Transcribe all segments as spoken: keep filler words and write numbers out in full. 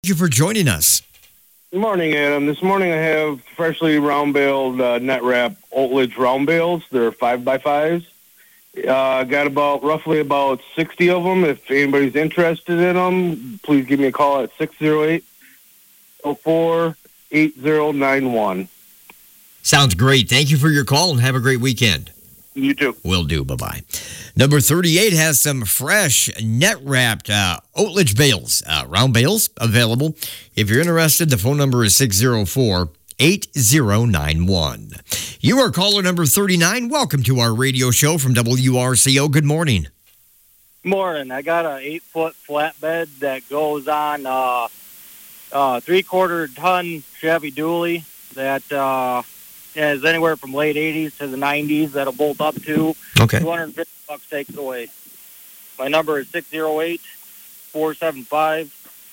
Thank you for joining us. Good morning, Adam. This morning I have freshly round-baled uh, net wrap Oatledge round bales. They're five by fives. Uh, got about roughly about sixty of them. If anybody's interested in them, please give me a call at six oh eight, oh four, eight oh nine one. Sounds great. Thank you for your call and have a great weekend. You too. Will do. Bye-bye. Number thirty-eight has some fresh net-wrapped uh, Oatledge bales, uh, round bales available. If you're interested, the phone number is six oh four, eight oh nine one. You are caller number thirty-nine. Welcome to our radio show from W R C O. Good morning. Morning. I got an eight-foot flatbed that goes on uh, uh, three-quarter ton Chevy dually that uh, is anywhere from late eighties to the nineties that'll bolt up to. Okay. two hundred fifty bucks takes it away. My number is six oh eight, four seven five,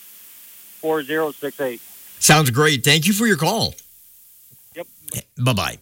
four oh six eight. Sounds great. Thank you for your call. Yep. Bye-bye.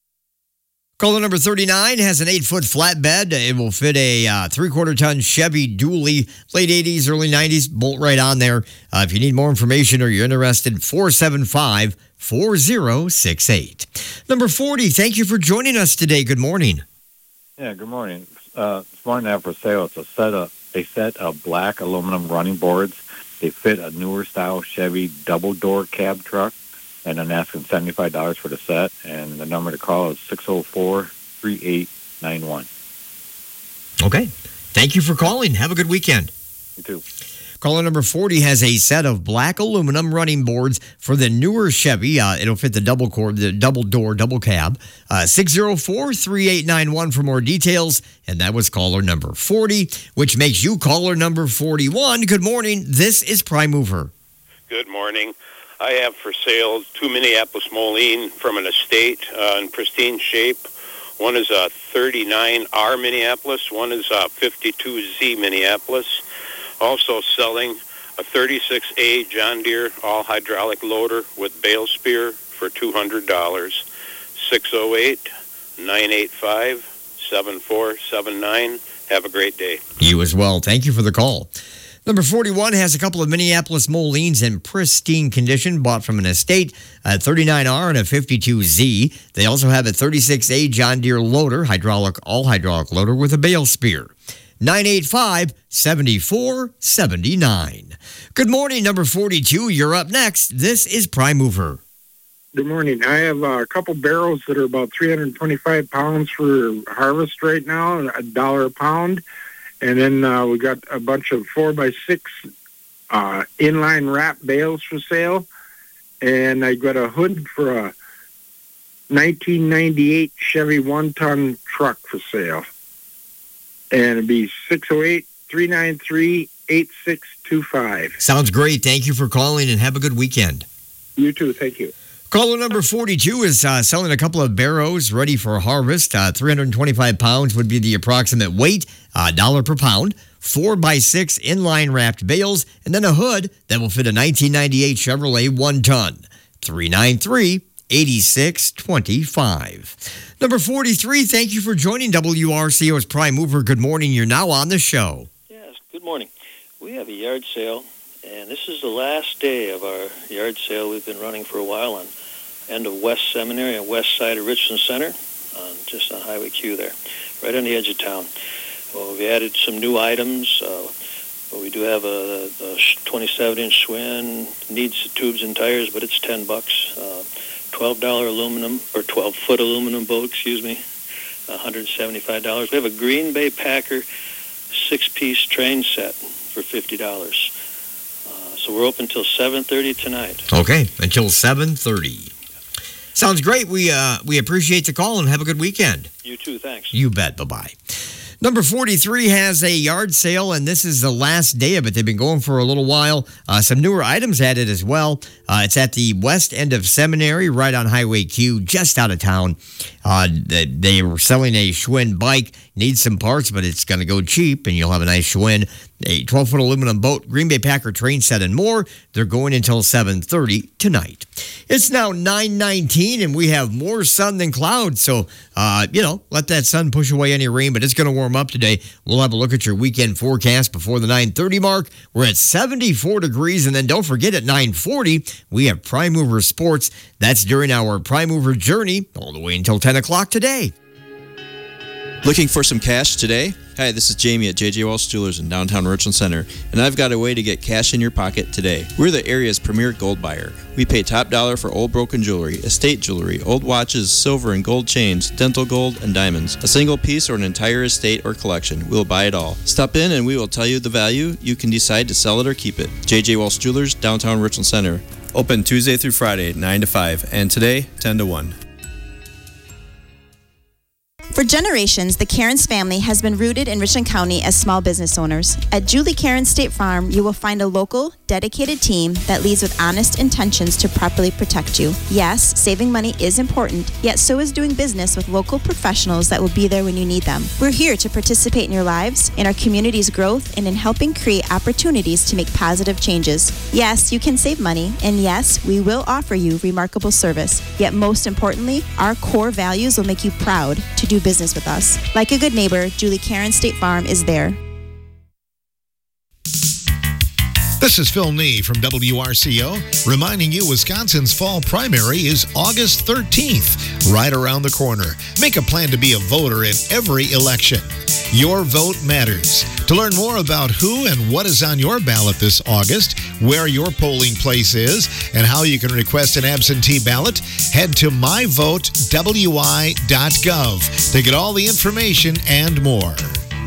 Caller number thirty-nine has an eight-foot flatbed. It will fit a uh, three-quarter ton Chevy dually, late eighties, early nineties, bolt right on there. Uh, if you need more information or you're interested, four seven five, four oh six eight. Number forty, thank you for joining us today. Good morning. Yeah, good morning. Uh, this morning I have for sale, it's a set of, a set of black aluminum running boards. They fit a newer style Chevy double-door cab truck, and I'm asking seventy-five dollars for the set, and the number to call is six oh four, three eight nine one. Okay. Thank you for calling. Have a good weekend. You too. Caller number forty has a set of black aluminum running boards for the newer Chevy. Uh, it'll fit the double cord, the double door, double cab. Uh, six oh four, three eight nine one for more details. And that was caller number forty, which makes you caller number forty-one. Good morning. This is Prime Mover. Good morning. I have for sale two Minneapolis Moline from an estate uh, in pristine shape. One is a thirty-nine R Minneapolis. One is a fifty-two Z Minneapolis. Also selling a thirty-six A John Deere all-hydraulic loader with bale spear for two hundred dollars. six oh eight, nine eight five, seven four seven nine. Have a great day. You as well. Thank you for the call. Number forty-one has a couple of Minneapolis Molines in pristine condition, bought from an estate, a thirty-nine R and a fifty-two Z. They also have a thirty-six A John Deere loader, hydraulic, all-hydraulic loader with a bale spear. nine eight five, seven four seven nine. Good morning, number forty-two. You're up next. This is Prime Mover. Good morning. I have a couple barrels that are about three hundred twenty-five pounds for harvest right now, a dollar a pound. And then uh, we got a bunch of four by six uh, inline wrap bales for sale. And I got a hood for a nineteen ninety-eight Chevy one-ton truck for sale. And it'd be six oh eight, three nine three, eight six two five. Sounds great. Thank you for calling and have a good weekend. You too. Thank you. Caller number forty-two is uh, selling a couple of barrows ready for harvest. Uh, three hundred twenty-five pounds would be the approximate weight, a uh, dollar per pound. Four by six inline wrapped bales, and then a hood that will fit a nineteen ninety-eight Chevrolet one ton. three nine three, eight six two five. Number forty-three, thank you for joining W R C O's Prime Mover. Good morning. You're now on the show. Yes, good morning. We have a yard sale, and this is the last day of our yard sale we've been running for a while on end of West Seminary on west side of Richland Center, on, just on Highway Q there, right on the edge of town. Well, we've added some new items. Uh, but we do have a, a twenty-seven inch Schwinn, needs tubes and tires, but it's ten bucks. Uh, twelve dollar aluminum, or twelve foot aluminum boat, excuse me, one hundred seventy-five dollars. We have a Green Bay Packer six-piece train set for fifty dollars. Uh, so we're open till seven thirty tonight. Okay, until seven thirty. Sounds great. We uh, we appreciate the call and have a good weekend. You too, thanks. You bet. Bye-bye. Number forty-three has a yard sale, and this is the last day of it. They've been going for a little while. Uh, some newer items added as well. Uh, it's at the west end of Seminary, right on Highway Q, just out of town. Uh, they, they were selling a Schwinn bike. Needs some parts, but it's going to go cheap, and you'll have a nice Schwinn. A twelve-foot aluminum boat, Green Bay Packer train set, and more. They're going until seven thirty tonight. It's now nine nineteen, and we have more sun than clouds. So, uh, you know, let that sun push away any rain, but it's going to warm up today. We'll have a look at your weekend forecast before the nine thirty mark. We're at seventy-four degrees, and then don't forget at nine forty, we have Prime Mover Sports. That's during our Prime Mover Journey all the way until ten o'clock today. Looking for some cash today? Hi, this is Jamie at J J Walsh Jewelers in downtown Richland Center, and I've got a way to get cash in your pocket today. We're the area's premier gold buyer. We pay top dollar for old broken jewelry, estate jewelry, old watches, silver and gold chains, dental gold, and diamonds. A single piece or an entire estate or collection, we'll buy it all. Stop in and we will tell you the value. You can decide to sell it or keep it. J J Walsh Jewelers, downtown Richland Center. Open Tuesday through Friday, nine to five, and today, ten to one. For generations, the Cairns family has been rooted in Richland County as small business owners. At Julie Cairns State Farm, you will find a local, dedicated team that leads with honest intentions to properly protect you. Yes, saving money is important, yet so is doing business with local professionals that will be there when you need them. We're here to participate in your lives, in our community's growth, and in helping create opportunities to make positive changes. Yes, you can save money, and yes, we will offer you remarkable service. Yet most importantly, our core values will make you proud to do business with us. Like a good neighbor, Julie Cairns State Farm is there. This is Phil Nee from W R C O, reminding you Wisconsin's fall primary is August thirteenth, right around the corner. Make a plan to be a voter in every election. Your vote matters. To learn more about who and what is on your ballot this August, where your polling place is, and how you can request an absentee ballot, head to my vote w i dot gov to get all the information and more.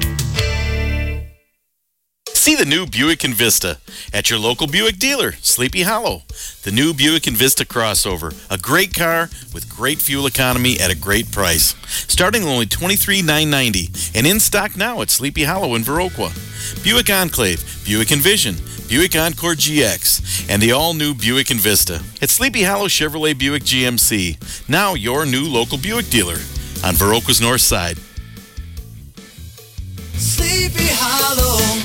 See the new Buick Envista at your local Buick dealer, Sleepy Hollow. The new Buick Envista crossover, a great car with great fuel economy at a great price. Starting at only twenty-three thousand nine hundred ninety dollars and in stock now at Sleepy Hollow in Viroqua. Buick Enclave, Buick Envision, Buick Encore G X, and the all-new Buick Envista. At Sleepy Hollow Chevrolet Buick G M C, now your new local Buick dealer on Viroqua's north side. Sleepy Hollow.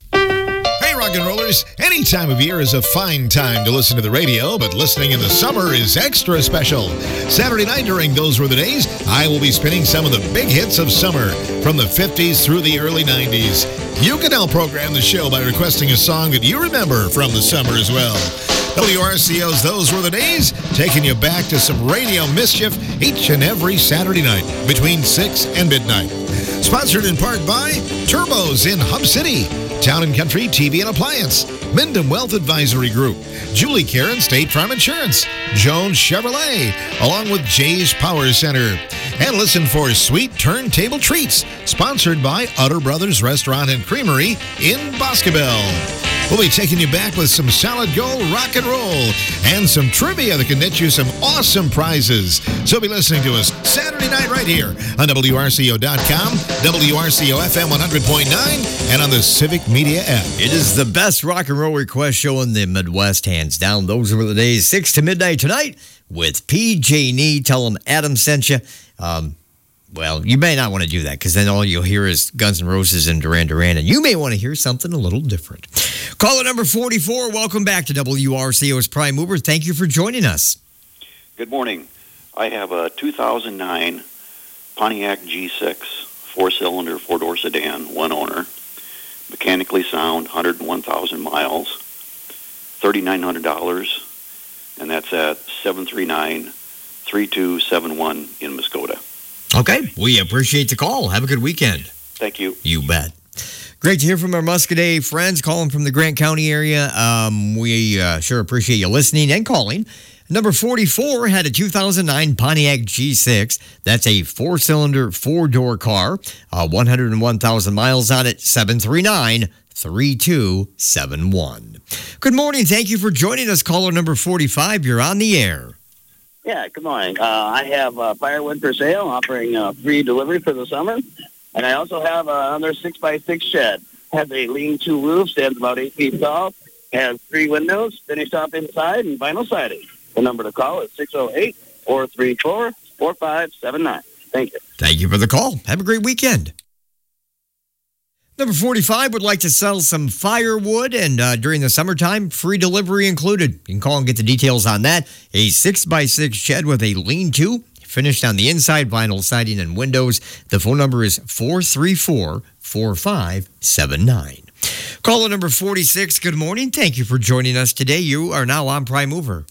Hey, rock and rollers, any time of year is a fine time to listen to the radio, but listening in the summer is extra special. Saturday night during Those Were the Days, I will be spinning some of the big hits of summer from the fifties through the early nineties. You can now program the show by requesting a song that you remember from the summer as well. W R C O's Those Were the Days, taking you back to some radio mischief each and every Saturday night between six and midnight. Sponsored in part by Turbos in Hub City, Town and Country T V and Appliance, Minden Wealth Advisory Group, Julie Cairns State Farm Insurance, Jones Chevrolet, along with Jay's Power Center. And listen for Sweet Turntable Treats, sponsored by Utter Brothers Restaurant and Creamery in Boscobel. We'll be taking you back with some solid gold rock and roll and some trivia that can net you some awesome prizes. So be listening to us Saturday night right here on W R C O dot com, W R C O F M one hundred point nine, and on the Civic Media app. It is the best rock and roll request show in the Midwest, hands down. Those were the days, six to midnight tonight with P J Nee. Tell them Adam sent you. Um, well, you may not want to do that because then all you'll hear is Guns N' Roses and Duran Duran, and you may want to hear something a little different. Caller number forty-four, welcome back to W R C O's Prime Mover. Thank you for joining us. Good morning. I have a two thousand nine Pontiac G six, four-cylinder, four-door sedan, one owner, mechanically sound, one hundred one thousand miles, three thousand nine hundred dollars, and that's at seven three nine, three two seven one in Muskota. Okay, we appreciate the call. Have a good weekend. Thank you. You bet. Great to hear from our Muscoda friends calling from the Grant County area. Um, we uh, sure appreciate you listening and calling. Number forty-four had a two thousand nine Pontiac G six. That's a four-cylinder, four-door car. Uh, one hundred one thousand miles on it. seven three nine, three two seven one. Good morning. Thank you for joining us. Caller number forty-five. You're on the air. Yeah, good morning. Uh, I have uh, firewood for sale, offering uh, free delivery for the summer. And I also have uh, another six by six shed. Has a lean-to roof, stands about eight feet tall, has three windows, finished off inside, and vinyl siding. The number to call is six oh eight, four three four, four five seven nine. Thank you. Thank you for the call. Have a great weekend. Number forty-five would like to sell some firewood, and uh, during the summertime, free delivery included. You can call and get the details on that. A six by six shed with a lean-to, finished on the inside, vinyl siding and windows. The phone number is four three four, four five seven nine. Caller number forty-six, good morning. Thank you for joining us today. You are now on Prime Mover.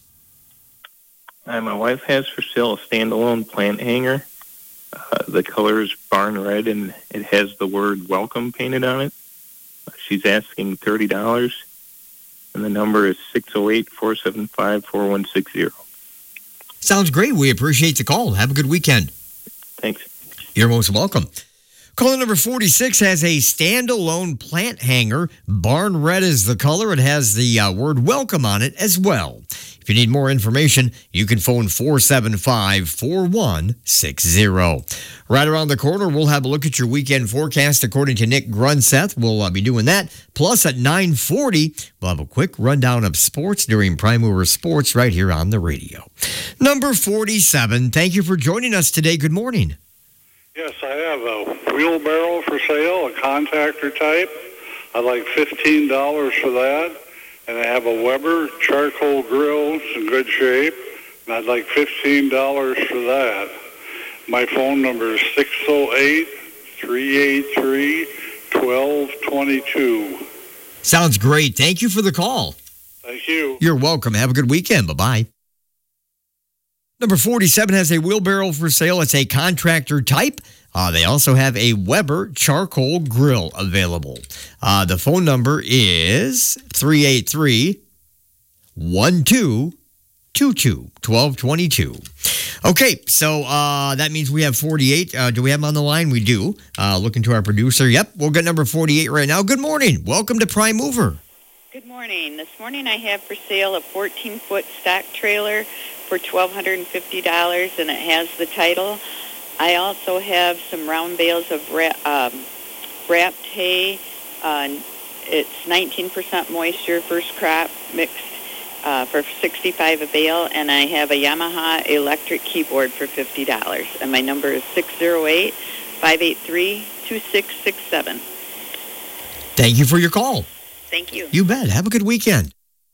Hi, my wife has for sale a standalone plant hanger. Uh, the color is barn red, and it has the word welcome painted on it. Uh, she's asking thirty dollars, and the number is six oh eight, four seven five, four one six zero. Sounds great. We appreciate the call. Have a good weekend. Thanks. You're most welcome. Caller number forty-six has a standalone plant hanger. Barn red is the color. It has the uh, word welcome on it as well. If you need more information, you can phone four seven five, four one six zero. Right around the corner, we'll have a look at your weekend forecast according to Nick Grunseth. We'll uh, be doing that. Plus, at nine forty, we'll have a quick rundown of sports during Prime Mover Sports right here on the radio. Number forty-seven, thank you for joining us today. Good morning. Yes, I have a wheelbarrow for sale, a contractor type. I'd like fifteen dollars for that. And I have a Weber charcoal grill. It's in good shape. And I'd like fifteen dollars for that. My phone number is six oh eight, three eight three, one two two two. Sounds great. Thank you for the call. Thank you. You're welcome. Have a good weekend. Bye-bye. Number forty-seven has a wheelbarrow for sale. It's a contractor type. Uh, they also have a Weber charcoal grill available. Uh, the phone number is three eight three, one two two two, one two two two. Okay, so uh, that means we have forty-eight. Uh, do we have them on the line? We do. Uh, looking to our producer. Yep, we'll get number forty-eight right now. Good morning. Welcome to Prime Mover. Good morning. This morning I have for sale a fourteen-foot stock trailer for one thousand two hundred fifty dollars, and it has the title. I also have some round bales of ra- um, wrapped hay. Uh, it's nineteen percent moisture, first crop, mixed uh, for sixty-five dollars a bale, and I have a Yamaha electric keyboard for fifty dollars. And my number is six oh eight, five eight three, two six six seven. Thank you for your call. Thank you. You bet. Have a good weekend.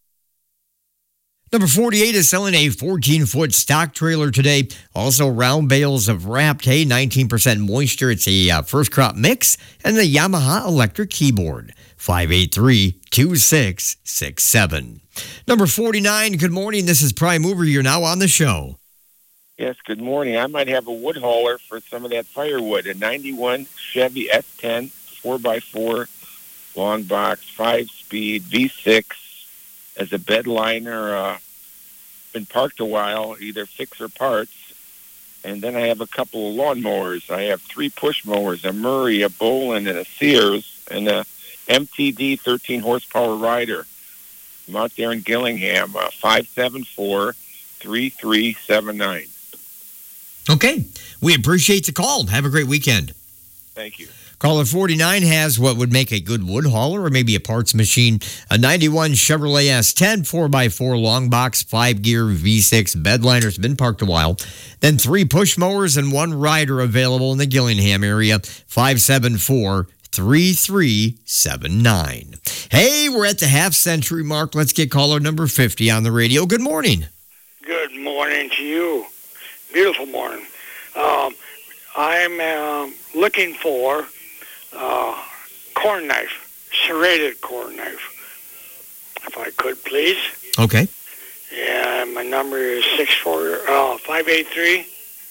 Number forty-eight is selling a fourteen-foot stock trailer today. Also, round bales of wrapped hay, nineteen percent moisture. It's a uh, first crop mix, and the Yamaha electric keyboard, five eight three, two six six seven. Number forty-nine, good morning. This is Prime Mover. You're now on the show. Yes, good morning. I might have a wood hauler for some of that firewood. A ninety-one Chevy S ten, four by four, long box, five-speed, V six. As a bed liner, uh, been parked a while, either fix or parts. And then I have a couple of lawn mowers. I have three push mowers, a Murray, a Bolin, and a Sears, and a M T D thirteen horsepower rider. I'm out there in Gillingham, uh, five seven four, three three seven nine. Okay. We appreciate the call. Have a great weekend. Thank you. Caller forty-nine has what would make a good wood hauler or maybe a parts machine. A ninety-one Chevrolet S ten, four by four long box, five gear V six bed liner's been parked a while. Then three push mowers and one rider available in the Gillingham area. five seven four, three three seven nine. Hey, we're at the half century mark. Let's get caller number fifty on the radio. Good morning. Good morning to you. Beautiful morning. Um, I'm uh, looking for uh, corn knife, serrated corn knife, if I could, please. Okay. Yeah, my number is six four uh, five eight three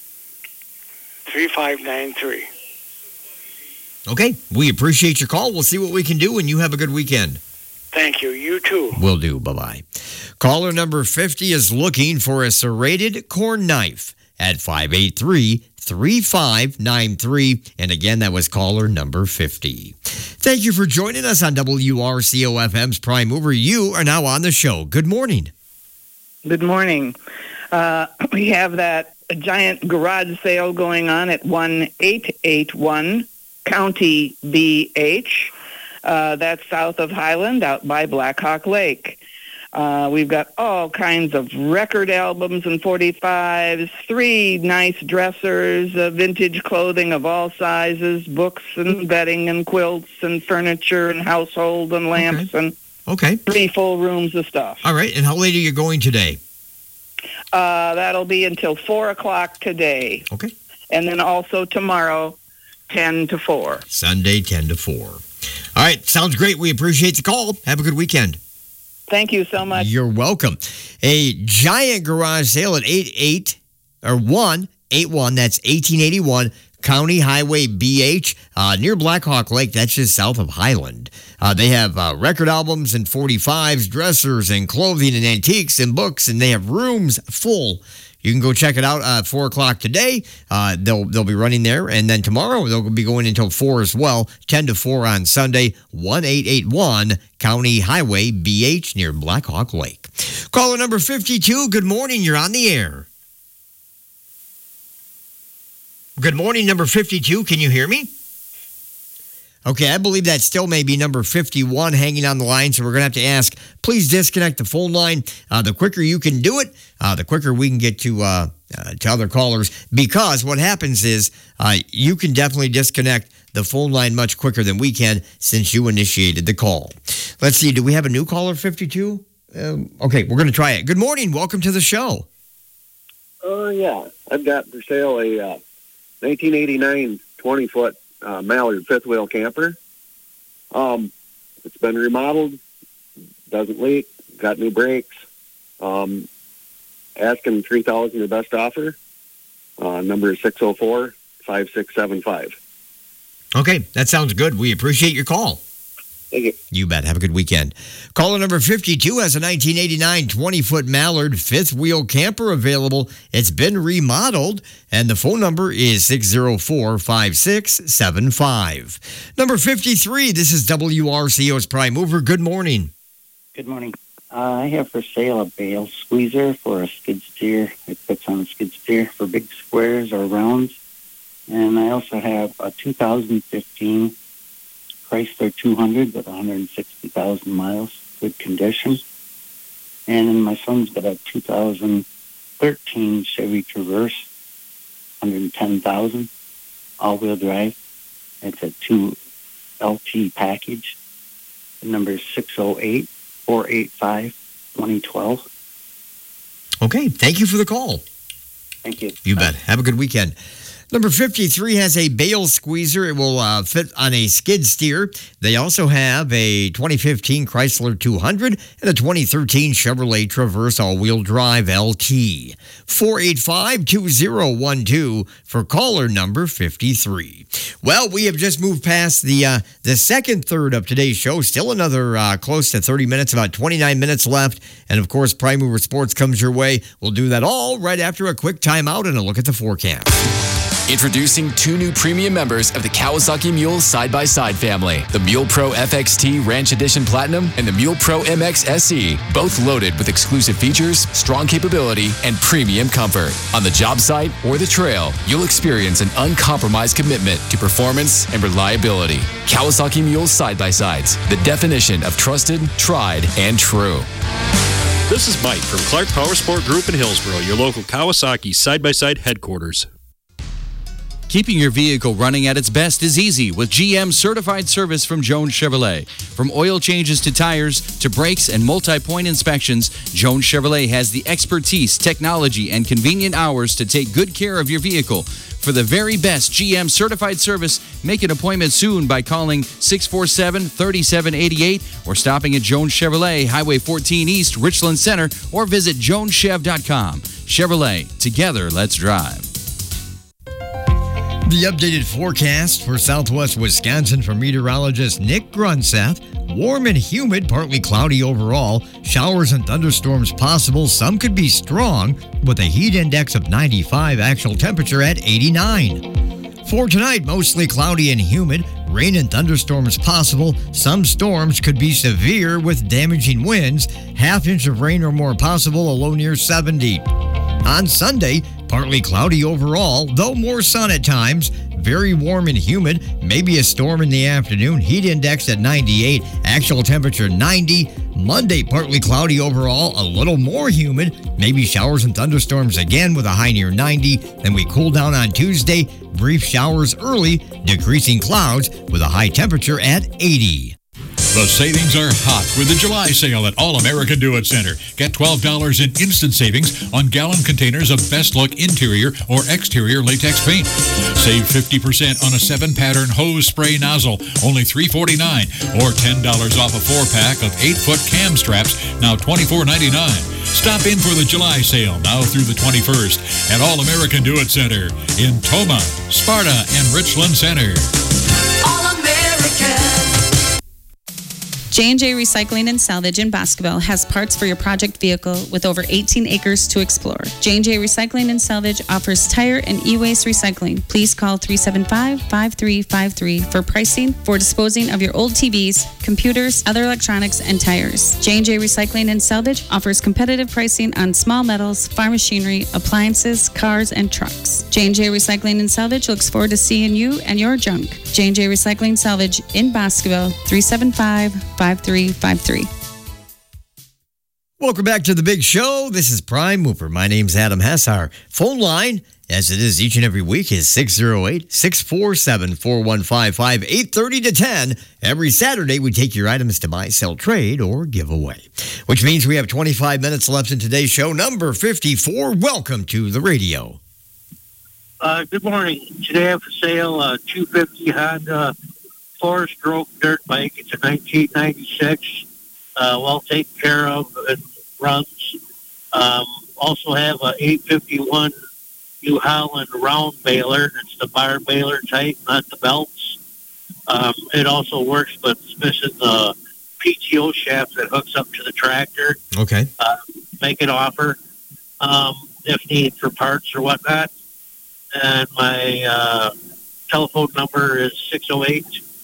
three five nine three. Okay. We appreciate your call. We'll see what we can do, and you have a good weekend. Thank you. You too. Will do. Bye-bye. Caller number fifty is looking for a serrated corn knife at five eight three, three five nine three. And again, that was caller number fifty. Thank you for joining us on W R C O F M's Prime Mover. You are now on the show. Good morning. Good morning. Uh, we have that giant garage sale going on at one eight eight one County B H. Uh, that's south of Highland, out by Black Hawk Lake. Uh, we've got all kinds of record albums and forty-fives, three nice dressers, uh, vintage clothing of all sizes, books and bedding and quilts and furniture and household and lamps, okay. and okay. three full rooms of stuff. All right. And how late are you going today? Uh, that'll be until four o'clock today. Okay. And then also tomorrow, ten to four. Sunday, ten to four. All right. Sounds great. We appreciate the call. Have a good weekend. Thank you so much. You're welcome. A giant garage sale at eight eight or one eight one. That's eighteen eighty-one County Highway B H uh, near Blackhawk Lake. That's just south of Highland. Uh, they have uh, record albums and forty-fives, dressers and clothing and antiques and books, and they have rooms full. You can go check it out at four o'clock today. Uh, they'll they'll be running there. And then tomorrow, they'll be going until four as well, ten to four on Sunday, eighteen eighty-one County Highway B H near Blackhawk Lake. Caller number fifty-two, good morning. You're on the air. Good morning, number fifty-two. Can you hear me? Okay, I believe that still may be number fifty-one hanging on the line, so we're going to have to ask, please disconnect the phone line. Uh, the quicker you can do it, uh, the quicker we can get to uh, uh, to other callers, because what happens is uh, you can definitely disconnect the phone line much quicker than we can since you initiated the call. Let's see, do we have a new caller, fifty-two? Um, okay, we're going to try it. Good morning. Welcome to the show. Oh, uh, yeah. I've got for sale a uh, nineteen eighty-nine twenty-foot Uh, Mallard fifth wheel camper. Um, it's been remodeled, doesn't leak, got new brakes. Um, asking three thousand your best offer. Uh, number is six oh four, five six seven five. Okay, that sounds good. We appreciate your call. Thank you. You bet. Have a good weekend. Caller number fifty-two has a nineteen eighty-nine twenty-foot Mallard fifth wheel camper available. It's been remodeled, and the phone number is six oh four, five six seven five. Number fifty-three, this is W R C O's Prime Mover. Good morning. Good morning. Uh, I have for sale a bale squeezer for a skid steer. It fits on a skid steer for big squares or rounds. And I also have a two thousand fifteen Chrysler two hundred with one hundred sixty thousand miles, good condition. And then my son's got a two thousand thirteen Chevy Traverse, one hundred ten thousand, all-wheel drive. It's a two L T package. The number is six oh eight, four eight five, two oh one two. Okay, thank you for the call. Thank you. You bet. Have a good weekend. Number fifty-three has a bale squeezer. It will uh, fit on a skid steer. They also have a twenty fifteen Chrysler two hundred and a twenty thirteen Chevrolet Traverse all-wheel drive L T. four eight five, two oh one two for caller number fifty-three. Well, we have just moved past the uh, the second third of today's show. Still another uh, close to thirty minutes, about twenty-nine minutes left. And, of course, Prime Mover Sports comes your way. We'll do that all right after a quick timeout and a look at the forecast. Introducing two new premium members of the Kawasaki Mule side-by-side family, the Mule Pro F X T Ranch Edition Platinum and the Mule Pro M X S E, both loaded with exclusive features, strong capability, and premium comfort. On the job site or the trail, you'll experience an uncompromised commitment to performance and reliability. Kawasaki Mule side-by-sides, the definition of trusted, tried, and true. This is Mike from Clark Power Sport Group in Hillsboro, your local Kawasaki side-by-side headquarters. Keeping your vehicle running at its best is easy with G M certified service from Jones Chevrolet. From oil changes to tires to brakes and multi-point inspections, Jones Chevrolet has the expertise, technology, and convenient hours to take good care of your vehicle. For the very best G M certified service, make an appointment soon by calling six four seven, three seven eight eight or stopping at Jones Chevrolet, Highway fourteen East, Richland Center, or visit jones chev dot com. Chevrolet, together, let's drive. The updated forecast for southwest Wisconsin from meteorologist Nick Grunseth. Warm and humid, partly cloudy overall. Showers and thunderstorms possible. Some could be strong with a heat index of ninety-five, actual temperature at eighty-nine. For tonight, mostly cloudy and humid. Rain and thunderstorms possible. Some storms could be severe with damaging winds. Half inch of rain or more possible, a low near seventy. On Sunday, partly cloudy overall, though more sun at times. very warm and humid. Maybe a storm in the afternoon. Heat index at ninety-eight. Actual temperature ninety. Monday, partly cloudy overall, a little more humid. Maybe showers and thunderstorms again with a high near ninety. Then we cool down on Tuesday. Brief showers early, decreasing clouds with a high temperature at eighty. The savings are hot with the July sale at All American Do-It Center. Get twelve dollars in instant savings on gallon containers of Best Look interior or exterior latex paint. Save fifty percent on a seven-pattern hose spray nozzle, only three forty-nine, or ten dollars off a four-pack of eight-foot cam straps, now twenty-four ninety-nine. Stop in for the July sale now through the twenty-first at All American Do-It Center in Toma, Sparta, and Richland Center. All American. J and J Recycling and Salvage in Boscoville has parts for your project vehicle with over eighteen acres to explore. J and J Recycling and Salvage offers tire and e-waste recycling. Please call three seven five, five three five three for pricing for disposing of your old T Vs, computers, other electronics, and tires. J and J Recycling and Salvage offers competitive pricing on small metals, farm machinery, appliances, cars, and trucks. J and J Recycling and Salvage looks forward to seeing you and your junk. J and J Recycling Salvage in Boscoville, three seven five, five three five three. Welcome back to the big show. This is Prime Mover. My name's Adam Hess. Our phone line, as it is each and every week, is six oh eight, six four seven, four one five five, eight thirty to ten. Every Saturday, we take your items to buy, sell, trade, or give away, which means we have twenty-five minutes left in today's show, number fifty-four. Welcome to the radio. Uh, good morning. Today I have for sale a two fifty Honda four-stroke dirt bike. It's a nineteen ninety-six, uh, well taken care of. It runs. Um, also have a eight fifty-one New Holland round baler. It's the bar baler type, not the belts. Um, it also works, but it's missing the P T O shaft that hooks up to the tractor. Okay. Uh, make an offer um, if needed for parts or whatnot. And my uh, telephone number is six oh eight,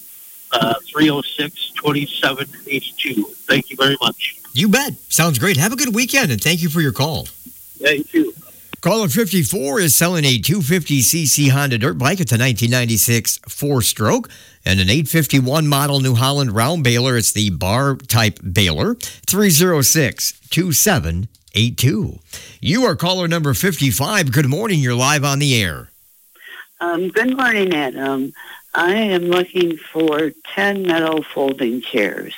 three oh six, two seven eight two. Thank you very much. You bet. Sounds great. Have a good weekend, and thank you for your call. Yeah, you too. Caller fifty-four is selling a two fifty c c Honda dirt bike. It's a nineteen ninety-six four-stroke and an eight fifty-one model New Holland round baler. It's the bar-type baler. three oh six, two seven eight two. You are caller number fifty-five. Good morning. You're live on the air. Um, good morning, Adam. I am looking for ten metal folding chairs.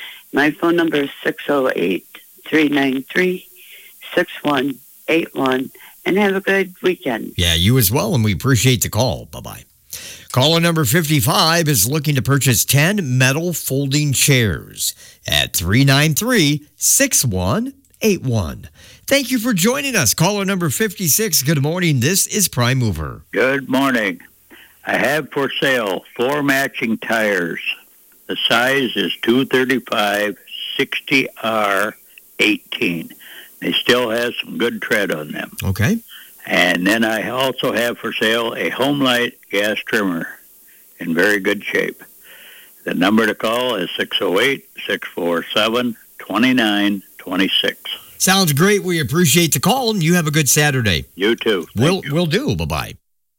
My phone number is six oh eight, three nine three, six one eight one. And have a good weekend. Yeah, you as well, and we appreciate the call. Bye-bye. Caller number fifty-five is looking to purchase ten metal folding chairs at three nine three, six one eight one. Thank you for joining us. Caller number fifty-six, good morning. This is Prime Mover. Good morning. I have for sale four matching tires. The size is two thirty-five, sixty R, eighteen. They still have some good tread on them. Okay. And then I also have for sale a Homelite gas trimmer in very good shape. The number to call is six oh eight, six four seven, two nine two six. Sounds great. We appreciate the call, and you have a good Saturday. You too. We'll, we'll do. Bye-bye.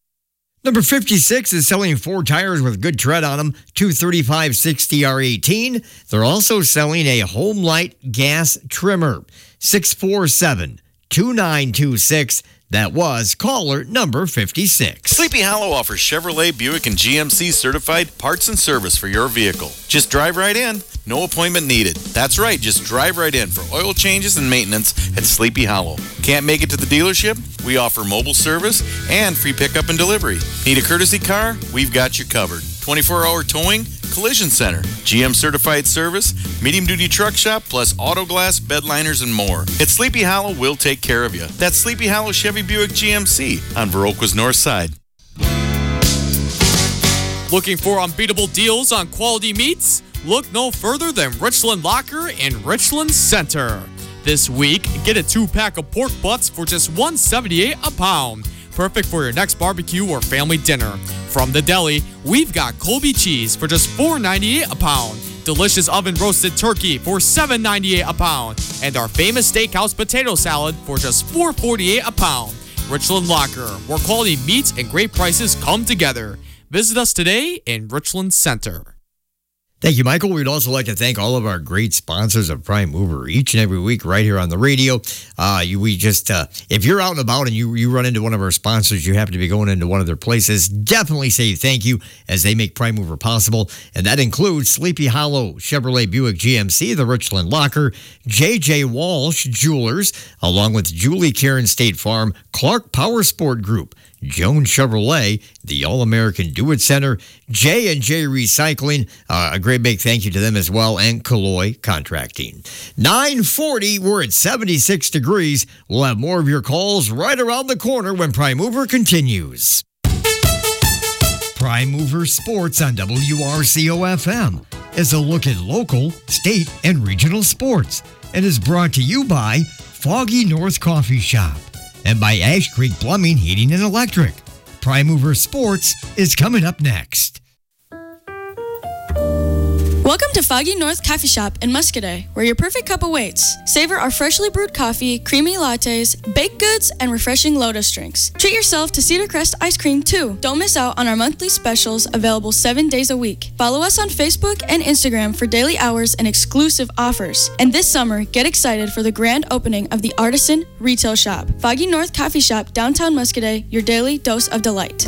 Number fifty-six is selling four tires with good tread on them, two thirty-five sixty R eighteen. They're also selling a Homelite gas trimmer, six four seven, two nine two six. That was caller number fifty-six. Sleepy Hollow offers Chevrolet, Buick, and G M C certified parts and service for your vehicle. Just drive right in. No appointment needed. That's right, just drive right in for oil changes and maintenance at Sleepy Hollow. Can't make it to the dealership? We offer mobile service and free pickup and delivery. Need a courtesy car? We've got you covered. twenty-four hour towing, collision center, G M certified service, medium duty truck shop, plus auto glass, bed liners, and more. At Sleepy Hollow, we'll take care of you. That's Sleepy Hollow Chevy Buick G M C on Viroqua's north side. Looking for unbeatable deals on quality meats? Look no further than Richland Locker in Richland Center. This week, get a two-pack of pork butts for just one seventy-eight a pound. Perfect for your next barbecue or family dinner. From the deli, we've got Colby cheese for just four ninety-eight a pound. Delicious oven-roasted turkey for seven ninety-eight a pound. And our famous steakhouse potato salad for just four forty-eight a pound. Richland Locker, where quality meats and great prices come together. Visit us today in Richland Center. Thank you, Michael. We'd also like to thank all of our great sponsors of Prime Mover each and every week right here on the radio. Uh, you, we just, uh, if you're out and about and you, you run into one of our sponsors, you happen to be going into one of their places, definitely say thank you as they make Prime Mover possible. And that includes Sleepy Hollow Chevrolet Buick G M C, the Richland Locker, J J Walsh Jewelers, along with Julie Karen State Farm, Clark Power Sport Group, Jones Chevrolet, the All-American Do-It Center, J and J Recycling, uh, a great big thank you to them as well, and Calloy Contracting. nine forty, we're at seventy-six degrees. We'll have more of your calls right around the corner when Prime Mover continues. Prime Mover Sports on W R C O F M is a look at local, state, and regional sports and is brought to you by Foggy North Coffee Shop and by Ash Creek Plumbing, Heating, and Electric. Prime Mover Sports is coming up next. Welcome to Foggy North Coffee Shop in Muscadet, where your perfect cup awaits. Savor our freshly brewed coffee, creamy lattes, baked goods, and refreshing Lotus drinks. Treat yourself to Cedar Crest ice cream, too. Don't miss out on our monthly specials available seven days a week. Follow us on Facebook and Instagram for daily hours and exclusive offers. And this summer, get excited for the grand opening of the Artisan Retail Shop. Foggy North Coffee Shop, downtown Muscadet, your daily dose of delight.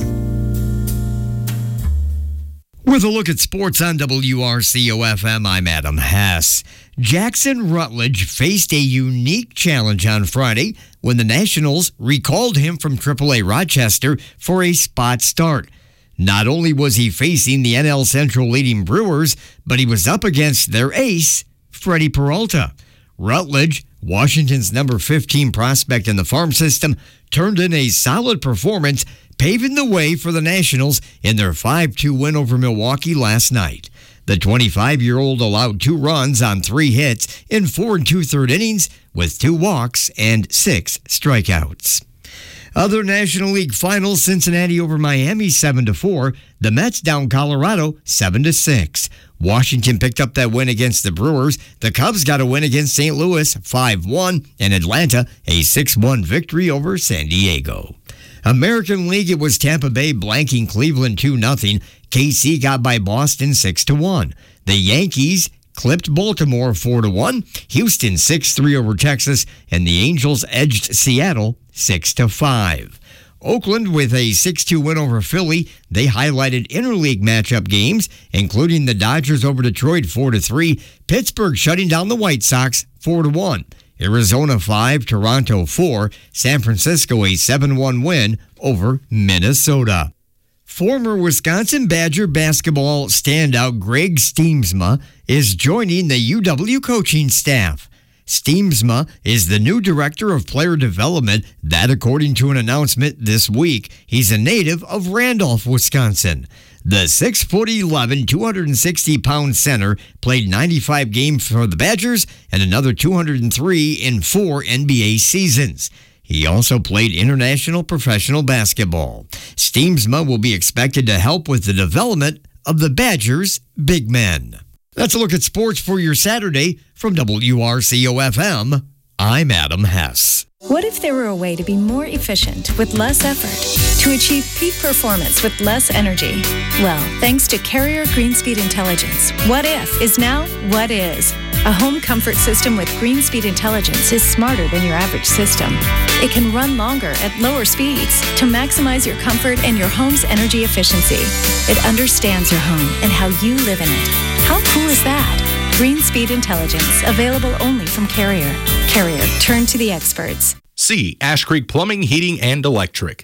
With a look at sports on W R C O F M, I'm Adam Hess. Jackson Rutledge faced a unique challenge on Friday when the Nationals recalled him from triple A Rochester for a spot start. Not only was he facing the N L Central leading Brewers, but he was up against their ace, Freddie Peralta. Rutledge, Washington's number fifteen prospect in the farm system, turned in a solid performance, paving the way for the Nationals in their five two win over Milwaukee last night. The twenty-five-year-old allowed two runs on three hits in four and two-third innings with two walks and six strikeouts. Other National League finals, Cincinnati over Miami seven to four, the Mets down Colorado seven to six. Washington picked up that win against the Brewers. The Cubs got a win against Saint Louis five one, and Atlanta a six one victory over San Diego. American League, it was Tampa Bay blanking Cleveland two nothing. K C got by Boston six to one. The Yankees clipped Baltimore four to one. Houston six three over Texas, and the Angels edged Seattle six to five. Oakland with a six two win over Philly. They highlighted interleague matchup games, including the Dodgers over Detroit four to three, Pittsburgh shutting down the White Sox four to one. Arizona five, Toronto four, San Francisco a seven one win over Minnesota. Former Wisconsin Badger basketball standout Greg Steemsma is joining the U W coaching staff. Steemsma is the new director of player development, that according to an announcement this week. He's a native of Randolph, Wisconsin. The six foot eleven, two hundred sixty pound center played ninety-five games for the Badgers and another two hundred three in four N B A seasons. He also played international professional basketball. Steemsma will be expected to help with the development of the Badgers' big men. That's a look at sports for your Saturday from W R C O F M. I'm Adam Hess. What if there were a way to be more efficient with less effort, to achieve peak performance with less energy? Well, thanks to Carrier Greenspeed Intelligence, What If is now What Is. A home comfort system with Greenspeed Intelligence is smarter than your average system. It can run longer at lower speeds to maximize your comfort and your home's energy efficiency. It understands your home and how you live in it. How cool is that? Greenspeed Intelligence, available only from Carrier. Carrier, turn to the experts. See Ash Creek Plumbing, Heating, and Electric.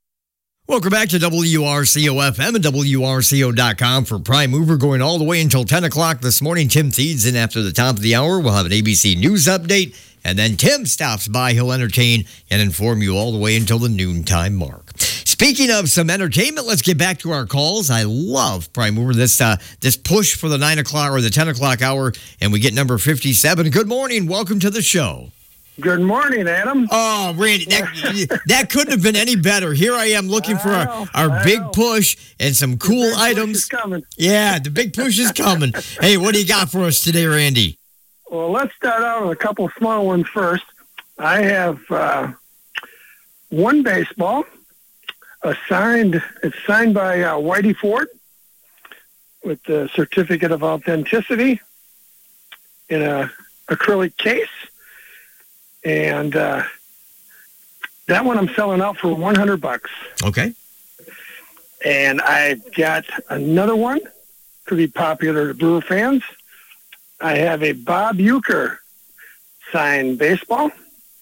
Welcome back to W R C O F M and W R C O dot com for Prime Mover, going all the way until ten o'clock this morning. Tim Thiedes in after the top of the hour. We'll have an A B C News update, and then Tim stops by. He'll entertain and inform you all the way until the noontime mark. Speaking of some entertainment, let's get back to our calls. I love Prime Mover, this uh, this push for the nine o'clock or the ten o'clock hour, and we get number fifty-seven. Good morning. Welcome to the show. Good morning, Adam. Oh, Randy, that, that couldn't have been any better. Here I am looking for our, our big know. push and some cool the big items. Push is coming. Yeah, the big push is coming. Hey, what do you got for us today, Randy? Well, let's start out with a couple small ones first. I have uh, one baseball, a signed, it's signed by uh, Whitey Ford with the certificate of authenticity in a acrylic case. And uh, that one I'm selling out for one hundred bucks. Okay. And I've got another one, could be popular to Brewer fans. I have a Bob Uecker signed baseball.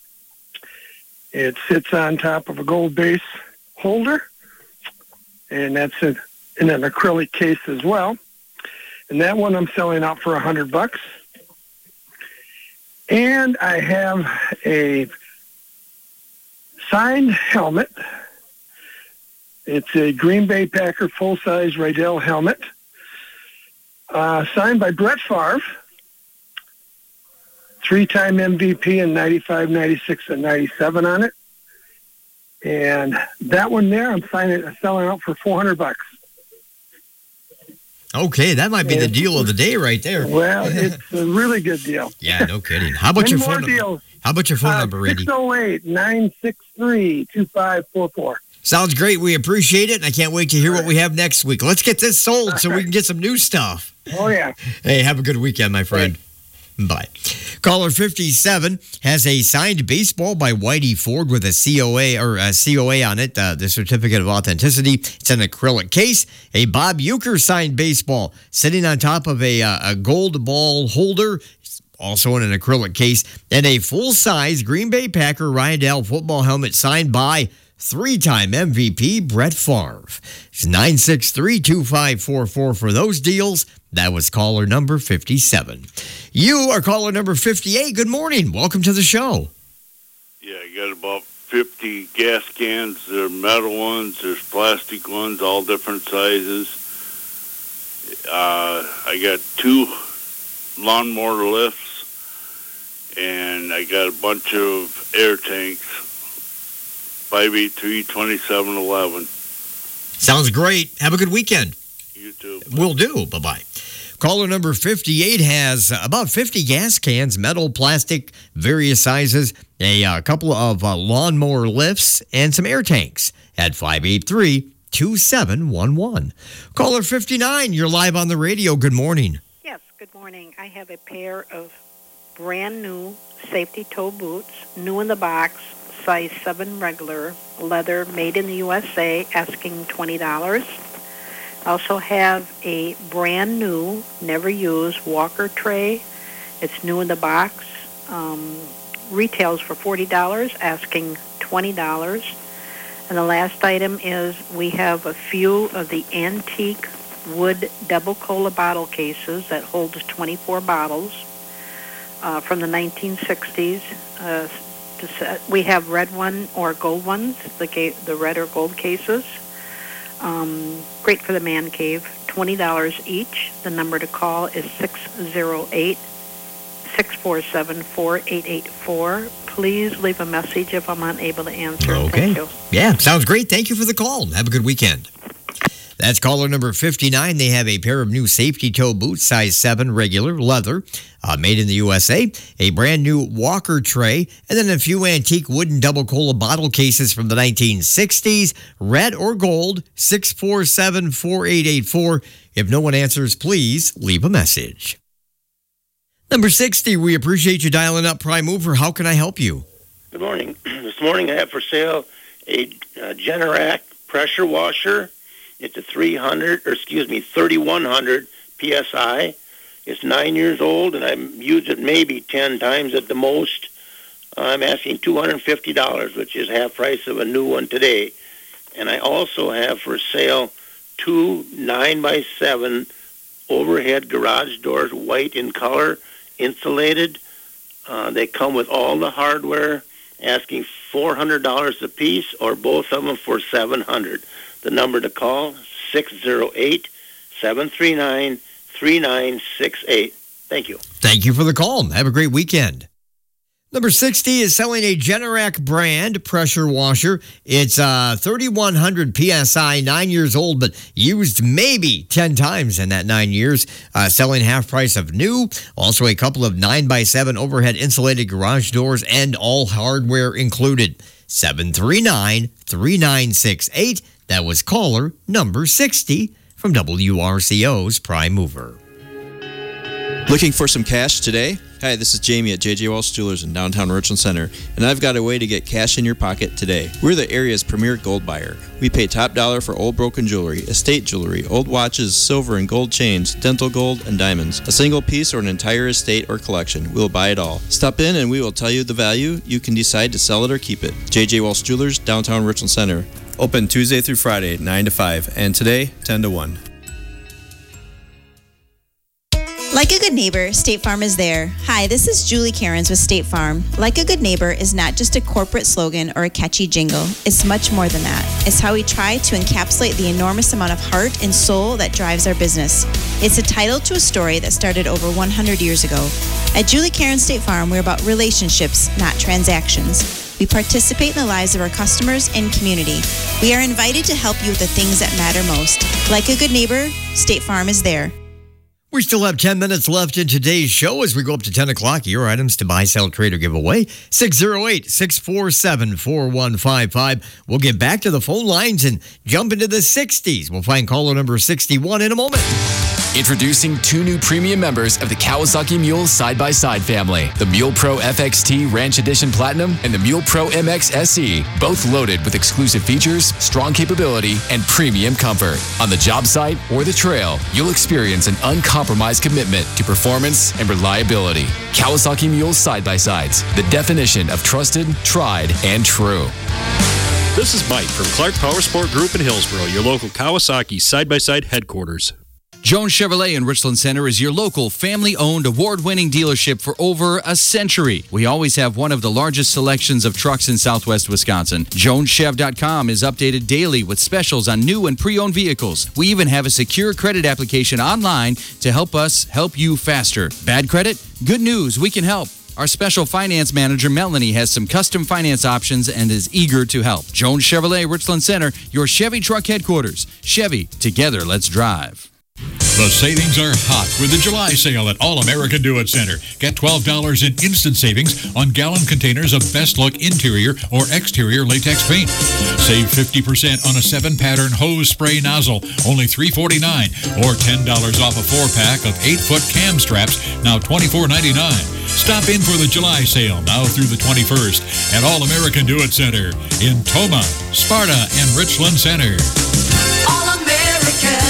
It sits on top of a gold base holder, and that's in, in an acrylic case as well. And that one I'm selling out for a hundred bucks. And I have a signed helmet. It's a Green Bay Packer full-size Rydell helmet, uh, signed by Brett Favre, three-time M V P in ninety-five, ninety-six, and ninety-seven on it. And that one there, I'm signing, selling out for four hundred bucks. Okay, that might be the deal of the day right there. Well, it's a really good deal. Yeah, no kidding. How about Many your more phone number? deals. How about your phone Uh, number, Randy? six oh eight, nine six three, two five four four. Sounds great. We appreciate it, and I can't wait to hear what we have next week. Let's get this sold so we can get some new stuff. Oh, yeah. Hey, have a good weekend, my friend. Bye. Caller fifty-seven has a signed baseball by Whitey Ford with a C O A or a C O A on it, uh, the certificate of authenticity. It's an acrylic case. A Bob Uecker signed baseball sitting on top of a, uh, a gold ball holder, also in an acrylic case, and a full-size Green Bay Packer Rydell football helmet signed by three-time M V P Brett Favre. It's nine six three, two five four four for those deals. That was caller number fifty-seven. You are caller number fifty-eight. Good morning. Welcome to the show. Yeah, I got about fifty gas cans. There's metal ones, there's plastic ones, all different sizes. Uh, I got two lawnmower lifts, and I got a bunch of air tanks, five eight three, two seven one one. Sounds great. Have a good weekend. You too. Will do. Bye-bye. Caller number fifty-eight has about fifty gas cans, metal, plastic, various sizes, a uh, couple of uh, lawnmower lifts, and some air tanks at five eight three, two seven one one. Caller fifty-nine, you're live on the radio. Good morning. Yes, good morning. I have a pair of brand new safety toe boots, new in the box, size seven regular, leather, made in the U S A, asking twenty dollars. Also have a brand new, never used walker tray. It's new in the box. Um, retails for forty dollars, asking twenty dollars. And the last item is we have a few of the antique wood double cola bottle cases that holds twenty-four bottles uh, from the nineteen sixties. Uh, to set, we have red one or gold ones, the, ga- the red or gold cases. Um, great for the man cave, twenty dollars each. The number to call is six oh eight, six four seven, four eight eight four. Please leave a message if I'm unable to answer. Okay. Thank you. Yeah, sounds great. Thank you for the call. Have a good weekend. That's caller number fifty-nine. They have a pair of new safety toe boots, size seven, regular, leather, uh, made in the U S A, a brand new walker tray, and then a few antique wooden double cola bottle cases from the nineteen sixties, red or gold, six four seven, four eight eight four. If no one answers, please leave a message. Number sixty, we appreciate you dialing up Prime Mover. How can I help you? Good morning. This morning I have for sale a uh, Generac pressure washer. It's a three hundred, or excuse me, thirty-one hundred P S I. It's nine years old, and I've used it maybe ten times at the most. I'm asking two hundred fifty dollars, which is half price of a new one today. And I also have for sale two nine by seven overhead garage doors, white in color, insulated. Uh, they come with all the hardware, asking four hundred dollars a piece, or both of them for seven hundred dollars. The number to call, six oh eight, seven three nine, three nine six eight. Thank you. Thank you for the call. Have a great weekend. Number sixty is selling a Generac brand pressure washer. It's uh, thirty-one hundred P S I, nine years old, but used maybe ten times in that nine years. Uh, selling half price of new. Also a couple of nine by seven overhead insulated garage doors and all hardware included. seven three nine, three nine six eight. That was caller number sixty from W R C O's Prime Mover. Looking for some cash today? Hi, this is Jamie at J J Walsh Jewelers in downtown Richland Center, and I've got a way to get cash in your pocket today. We're the area's premier gold buyer. We pay top dollar for old broken jewelry, estate jewelry, old watches, silver and gold chains, dental gold, and diamonds. A single piece or an entire estate or collection, we'll buy it all. Stop in and we will tell you the value. You can decide to sell it or keep it. J J Walsh Jewelers, downtown Richland Center. Open Tuesday through Friday, nine to five, and today, ten to one. Like a good neighbor, State Farm is there. Hi, this is Julie Cairns with State Farm. Like a good neighbor is not just a corporate slogan or a catchy jingle. It's much more than that. It's how we try to encapsulate the enormous amount of heart and soul that drives our business. It's a title to a story that started over one hundred years ago. At Julie Cairns State Farm, we're about relationships, not transactions. We participate in the lives of our customers and community. We are invited to help you with the things that matter most. Like a good neighbor, State Farm is there. We still have ten minutes left in today's show as we go up to ten o'clock. Your items to buy, sell, trade, or give away. six oh eight, six four seven, four one five five. We'll get back to the phone lines and jump into the sixties. We'll find caller number sixty-one in a moment. Introducing two new premium members of the Kawasaki Mule side-by-side family. The Mule Pro F X T Ranch Edition Platinum and the Mule Pro M X S E. Both loaded with exclusive features, strong capability, and premium comfort. On the job site or the trail, you'll experience an uncompromised commitment to performance and reliability. Kawasaki Mule side-by-sides. The definition of trusted, tried, and true. This is Mike from Clark Power Sport Group in Hillsboro, your local Kawasaki side-by-side headquarters. Jones Chevrolet in Richland Center is your local family-owned, award-winning dealership for over a century. We always have one of the largest selections of trucks in southwest Wisconsin. Jones Chev dot com is updated daily with specials on new and pre-owned vehicles. We even have a secure credit application online to help us help you faster. Bad credit? Good news, we can help. Our special finance manager, Melanie, has some custom finance options and is eager to help. Jones Chevrolet, Richland Center, your Chevy truck headquarters. Chevy, together, let's drive. The savings are hot with the July sale at All American Do-It Center. Get twelve dollars in instant savings on gallon containers of Best Look interior or exterior latex paint. Save fifty percent on a seven-pattern hose spray nozzle, only three forty-nine, or ten dollars off a four-pack of eight-foot cam straps, now twenty-four ninety-nine. Stop in for the July sale now through the twenty-first at All American Do-It Center in Toma, Sparta, and Richland Center. All American.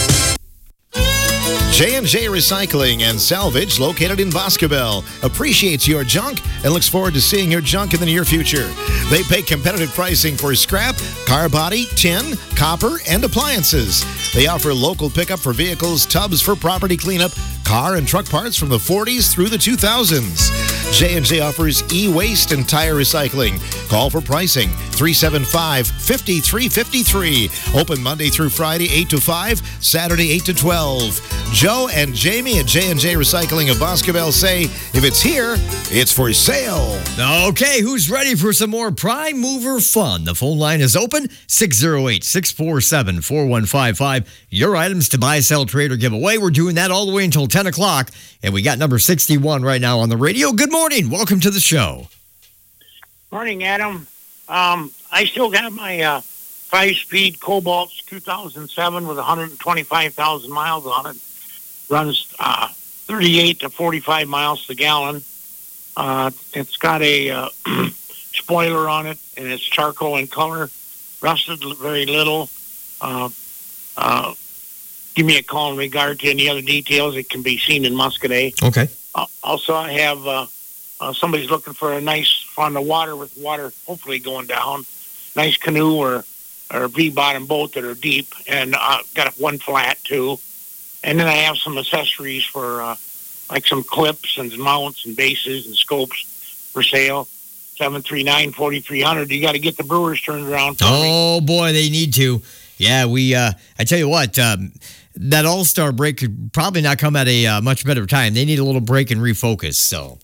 J and J Recycling and Salvage, located in Boscobel, appreciates your junk and looks forward to seeing your junk in the near future. They pay competitive pricing for scrap, car body, tin, copper, and appliances. They offer local pickup for vehicles, tubs for property cleanup, car and truck parts from the forties through the two thousands. J and J offers e-waste and tire recycling. Call for pricing, three seven five, five three five three. Open Monday through Friday, eight to five, Saturday, eight to twelve. Joe and Jamie at J and J Recycling of Boscobel say, if it's here, it's for sale. Okay, who's ready for some more Prime Mover fun? The phone line is open, six oh eight, six four seven, four one five five. Your items to buy, sell, trade, or give away. We're doing that all the way until ten o'clock, and we got number sixty-one right now on the radio. Good morning. Welcome to the show. Morning, Adam. Um, I still got my uh, five-speed Cobalt two thousand seven with one hundred twenty-five thousand miles on it. Runs uh, thirty-eight to forty-five miles a gallon. Uh, it's got a uh, spoiler on it, and it's charcoal in color. Rusted very little. Uh, uh, give me a call in regard to any other details. It can be seen in Muscadet. Okay. Uh, also, I have uh, uh, somebody's looking for a nice on the water with water hopefully going down. Nice canoe or or V-bottom boat that are deep, and uh, got one flat too. And then I have some accessories for uh, like some clips and mounts and bases and scopes for sale. seven three nine, four three zero zero. You got to get the Brewers turned around. For oh, me. boy, they need to. Yeah, we, uh, I tell you what, um, that All-Star break could probably not come at a uh, much better time. They need a little break and refocus, so.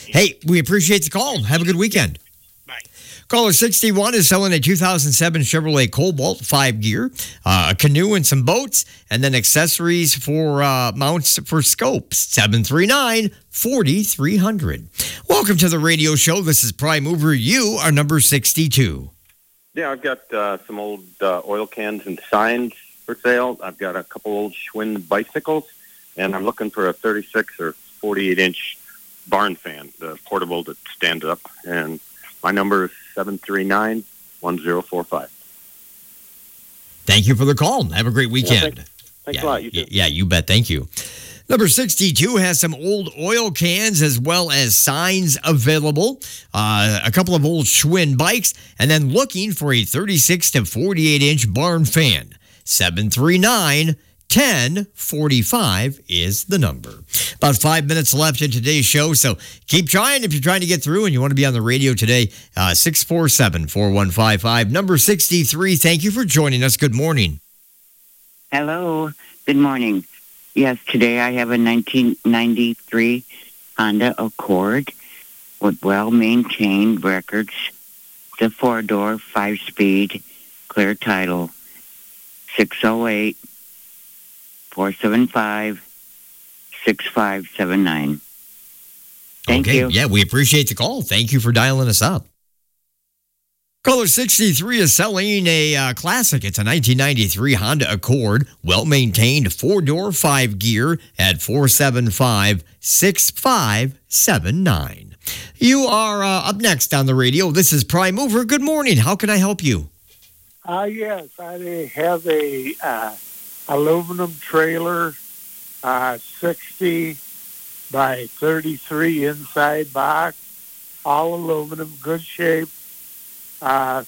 Hey, we appreciate the call. Have a good weekend. Bye. Caller sixty-one is selling a two thousand seven Chevrolet Cobalt five gear, uh, a canoe and some boats, and then accessories for uh, mounts for scopes. seven three nine, four three zero zero. Welcome to the radio show. This is Prime Mover. You are number sixty-two. Yeah, I've got uh, some old uh, oil cans and signs for sale. I've got a couple old Schwinn bicycles, and I'm looking for a thirty-six or forty-eight inch barn fan, the portable that stands up. And my number is seven three nine, one zero four five. Thank you for the call. Have a great weekend. Yeah, thanks thanks yeah, a lot. You too. Yeah, you bet. Thank you. Number sixty-two has some old oil cans as well as signs available, uh, a couple of old Schwinn bikes, and then looking for a thirty-six to forty-eight inch barn fan. seven three nine, one zero four five is the number. About five minutes left in today's show, so keep trying if you're trying to get through and you want to be on the radio today. Uh, six four seven, four one five five. Number sixty-three, thank you for joining us. Good morning. Hello. Good morning. Yes, today I have a nineteen ninety-three Honda Accord with well-maintained records. It's a four-door, five-speed, clear title. six oh eight, four seven five, six five seven nine. Thank okay. you. Yeah, we appreciate the call. Thank you for dialing us up. Caller sixty-three is selling a uh, classic. It's a nineteen ninety-three Honda Accord, well-maintained four-door, five-gear at four seven five, six five seven nine. You are uh, up next on the radio. This is Prime Mover. Good morning. How can I help you? Uh, yes, I have a uh, aluminum trailer, uh, sixty by thirty-three inside box, all aluminum, good shape. Uh,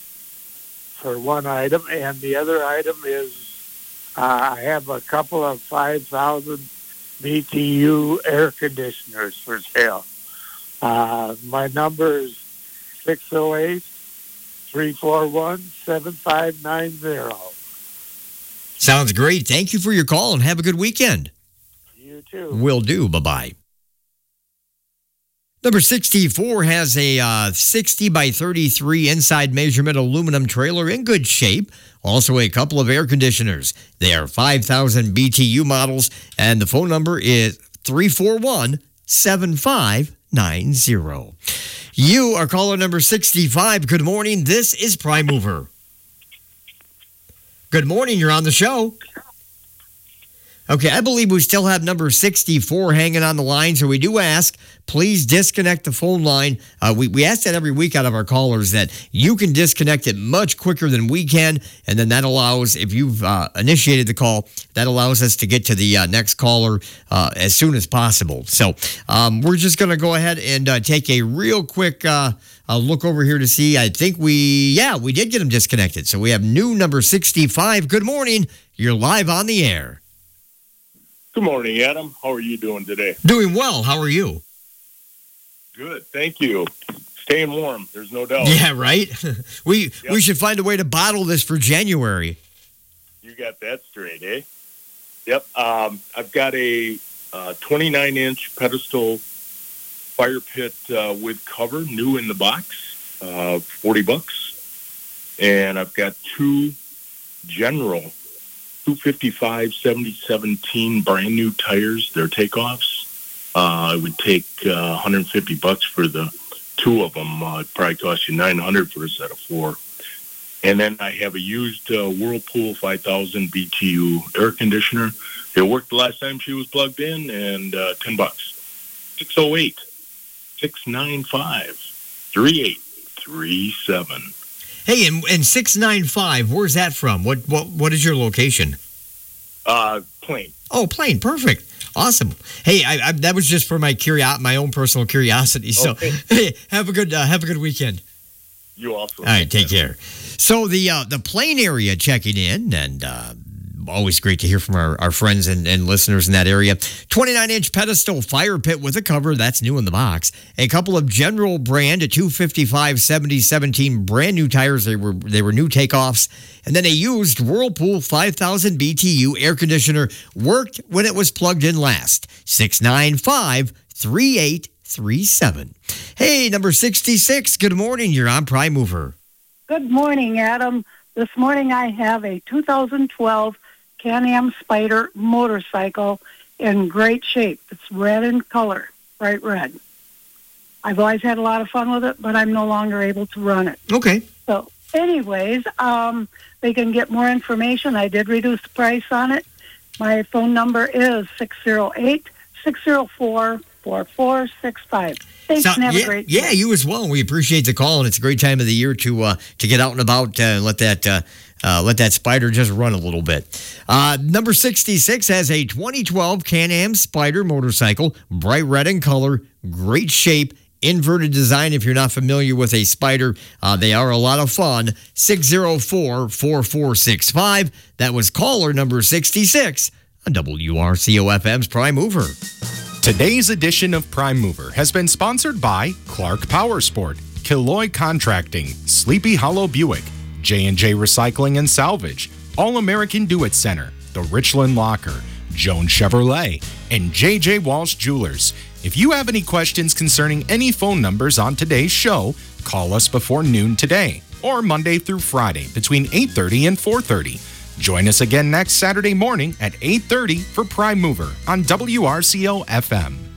for one item, and the other item is uh, I have a couple of five thousand B T U air conditioners for sale. Uh, my number is six oh eight, three four one, seven five nine zero. Sounds great. Thank you for your call and have a good weekend. You too. Will do. Bye-bye. Number sixty-four has a uh, sixty by thirty-three inside measurement aluminum trailer in good shape. Also a couple of air conditioners. They are five thousand B T U models, and the phone number is three four one, seven five nine zero. You are caller number sixty-five. Good morning. This is Prime Mover. Good morning. You're on the show. Okay, I believe we still have number sixty-four hanging on the line, so we do ask, please disconnect the phone line. Uh, we, we ask that every week out of our callers, that you can disconnect it much quicker than we can, and then that allows, if you've uh, initiated the call, that allows us to get to the uh, next caller uh, as soon as possible. So um, we're just going to go ahead and uh, take a real quick uh, uh, look over here to see. I think we, yeah, we did get them disconnected. So we have new number sixty-five. Good morning. You're live on the air. Good morning, Adam. How are you doing today? Doing well. How are you? Good, thank you. Staying warm, there's no doubt. Yeah, right? we Yep. we should find a way to bottle this for January. You got that straight, eh? Yep. Um, I've got a uh, twenty-nine inch pedestal fire pit uh, with cover, new in the box, uh, forty bucks. And I've got two General two fifty-five seventy seventeen brand new tires. They're takeoffs. Uh, it would take uh, one hundred fifty bucks for the two of them. Uh, it'd probably cost you nine hundred for a set of four. And then I have a used uh, Whirlpool five thousand B T U air conditioner. It worked the last time she was plugged in, and uh, ten bucks. six oh eight, six nine five, three eight three seven. Hey, and, and six nine five, where's that from? What what What is your location? Uh, Plain. Oh, Plain. Perfect. Awesome. Hey, I, I, that was just for my curio- my own personal curiosity. So, Okay. hey, have a good uh, have a good weekend. You also. All right, take care. So the uh, the Plain area checking in, and uh, always great to hear from our, our friends and, and listeners in that area. twenty-nine inch pedestal fire pit with a cover, that's new in the box. A couple of General brand two fifty-five seventy seventeen brand new tires. They were they were new takeoffs. And then a used Whirlpool five thousand B T U air conditioner, worked when it was plugged in last. six nine five, three eight three seven. Hey, number sixty-six, good morning. You're on Prime Mover. Good morning, Adam. This morning I have a two thousand twelve Can-Am Spyder motorcycle in great shape. It's red in color, bright red. I've always had a lot of fun with it, but I'm no longer able to run it. Okay. So anyways, um, they can get more information. I did reduce the price on it. My phone number is six oh eight, six oh four, four four six five. Thanks, So- and have yeah, a great yeah, day. you as well. We appreciate the call, and it's a great time of the year to uh, to get out and about uh, and let that uh, uh, let that Spyder just run a little bit. Uh, number sixty-six has a twenty twelve Can-Am Spyder motorcycle, bright red in color, great shape, inverted design. If you're not familiar with a Spyder, uh, they are a lot of fun. six oh four, four four six five. That was caller number sixty-six on W R C O F M's Prime Mover. Today's edition of Prime Mover has been sponsored by Clark Powersport, Killoy Contracting, Sleepy Hollow Buick, J and J Recycling and Salvage, All American Do-It Center, The Richland Locker, Jones Chevrolet, and J J Walsh Jewelers. If you have any questions concerning any phone numbers on today's show, call us before noon today or Monday through Friday between eight thirty and four thirty. Join us again next Saturday morning at eight thirty for Prime Mover on W R C O F M.